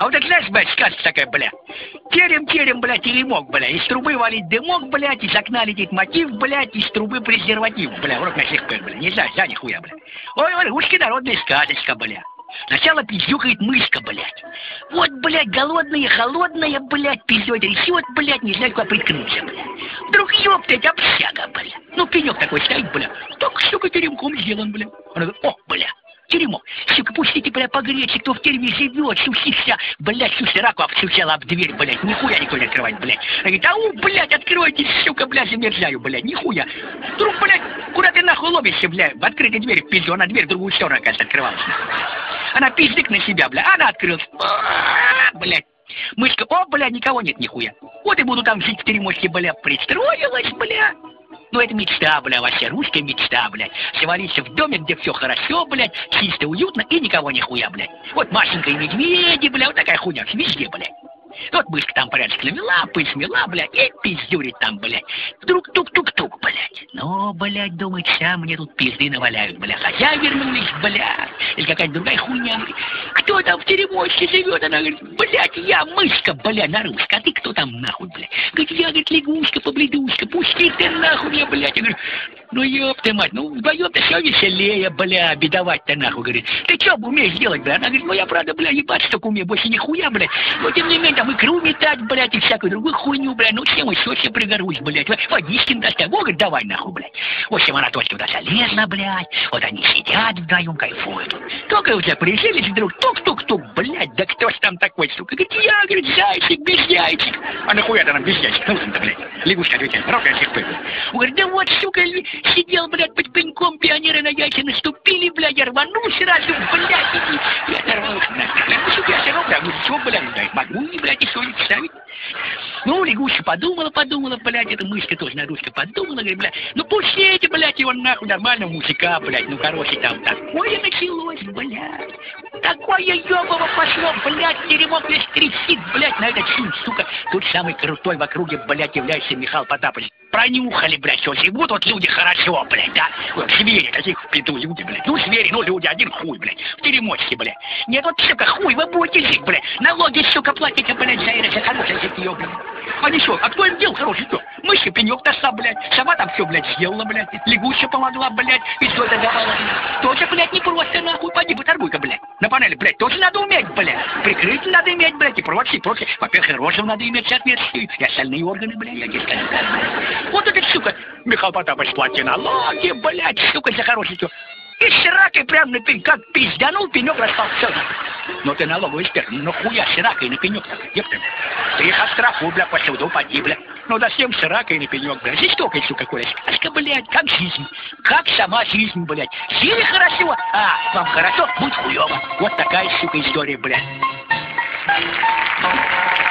А вот это, знаешь, блядь, сказка такая, бля. Терем, блядь, теремок, бля. Из трубы валить дымок, блядь, из окна летит мотив, блядь, из трубы презерватив, бля. Урок на всех, бля. Не знаю, да, нихуя, бля. Ой, русская народная сказочка, бля. Сначала пиздюкает мышка, блядь. Вот, блядь, голодная, холодная, блядь, пиздёт, рисёт, блядь, не знаю, куда приткнуться, блядь. Вдруг, ёптать, общага, блядь. Ну, пенёк такой стоит, блядь. Так, сука, теремком сделан, блядь. Она говорит, о, блядь. Теремок. Сука, пустите, бля, погреться, кто в тереме живет, сусися, блядь, суся, раку обстучала об дверь, блядь, нихуя никто не открывает, блядь. Она говорит, ау, блядь, откройте, сука, блядь, замерзаю, блядь, нихуя. Вдруг, блядь, куда ты нахуй ломишься, блядь, в открытой двери в пизду, она дверь в другую сторону, оказывается, открывалась. Она пиздик на себя, бля, она открылась, блядь. Мышка, о, бля, никого нет, нихуя. Вот и буду там жить в теремочке, бля, пристроилась, бля. Ну, это мечта, бля, вообще, русская мечта, блядь. Завалиться в доме, где все хорошо, блядь, чисто, уютно и никого нихуя, блядь. Вот Машенька и медведи, бля, вот такая хуйня, везде, блядь. Вот мышка там порядок навела, пыль смела, блядь, и пиздюрит там, блядь. Вдруг тук-тук-тук, блядь. Ну, блядь, думает, сам мне тут пизды наваляют, бля. Хотя вернулись, блядь. Или какая-то другая хуйня, блядь. Кто там в теремочке живет? Она говорит, блядь, я мышка, бля, на русском. А ты кто там нахуй, блядь? Говорит, я, говорит, лягушка-побледушка. Пусти ты нахуй меня, блядь. Я говорю, ну ёпта мать, ну вдвоем-то все веселее, бля, бедовать-то нахуй, говорит. Ты что умеешь делать, бля? Она говорит, ну я правда, бля, ебать, что умею, больше нихуя, блядь. Но тем не менее, там икру метать, блядь, и всякую другую хуйню, блядь. Ну чем еще все пригорусь, блядь. Водички достать. О, говорит, давай нахуй, блядь. В общем, она точно туда залезла, блядь. Вот они сидят вдвоем, кайфуют. Только у тебя прижились вдруг, тук-тук-тук, блядь, да кто ж там такой, сука? Говорит, я, говорит, зайчик, без яйчик. А нахуя ты нам без яйчик? Ну, да, блядь. Лягушка отвечает, рокая всех пыль. Он говорит, да вот, сука, сидел, блядь, под пеньком, пионеры на яйца наступили, блядь, я рванул сразу, блядь, и я оторвался, нахуй. Ну, сука, я оторвал, блядь, ну, что, блядь, да, могу, блядь, еще не ставить. Ну, лягушка подумала, блядь, эта мышка тоже на русском подумала, говорит, блядь, ну пустите, блядь, его нахуй нормального мужика, блядь, ну, короче, там такое началось, блядь. Такое ёбово пошло, блядь, теремок весь трясит, блядь, на этот фильм, сука. Тут самый крутой в округе, блядь, является Михаил Потапович. Пронюхали, блядь, что живут вот люди хорошо, блядь, да? Вот звери, таких в пизду люди, блядь. Ну, звери, ну, люди, один хуй, блядь, в теремочке, блядь. Нет, вот, сука, хуй, вы будете жить, блядь. Налоги, сука, платите, блядь, за хорошее житье, блядь. Они что, а кто им делал хороший что? Мышка пенек тоса, блядь. Сама там все, блядь, сделала, блядь. Лягушка помогла, блядь. И что это давала, блядь. Тоже, блядь, не просто, нахуй, поди, поторгуй-ка, блядь. На панели, блядь, тоже надо уметь, блядь. Прикрытие надо иметь, блядь, и прочее. Во-первых, и рожу надо иметь соответствующую. И остальные органы, блядь, я тебе скажу, блядь. Вот это, сука, Михаил Потапович, плати налоги, блядь, сука, за хорошее что. И с ракой прям на пень, как пизданул, пенек распал, все. Ну ты налоговый эксперт, ну хуя с ракой на пенек, епта. Ты их оштрафуй, бля, по суду поди, бля. Ну да всем с ракой на пенек, бля. Жестокая, сука, Коля, сказка, блядь, как жизнь. Как сама жизнь, блядь. Жили хорошо, а вам хорошо, будь хуёво. Вот такая, сука, история, блядь.